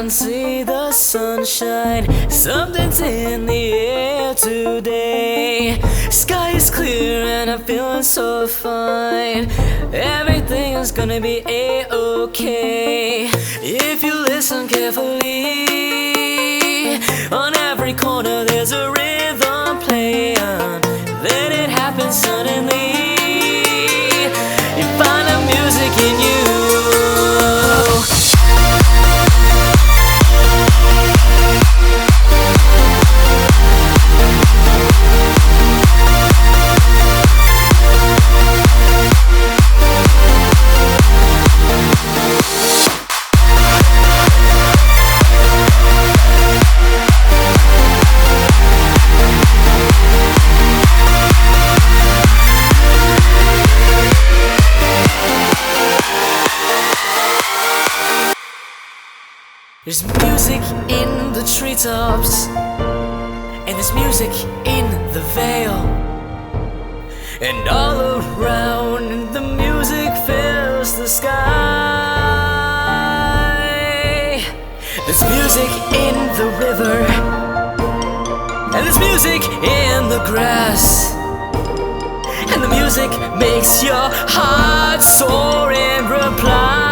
can see the sunshine. Something's in the air today. Sky is clear and I'm feeling so fine. Everything is gonna be a-okay if you listen carefully. On every corner there's a rhythm playing. Then it happens suddenly. You find the music in you. There's music in the treetops, and there's music in the vale, and all around the music fills the sky. There's music in the river, and there's music in the grass, and the music makes your heart soar and reply.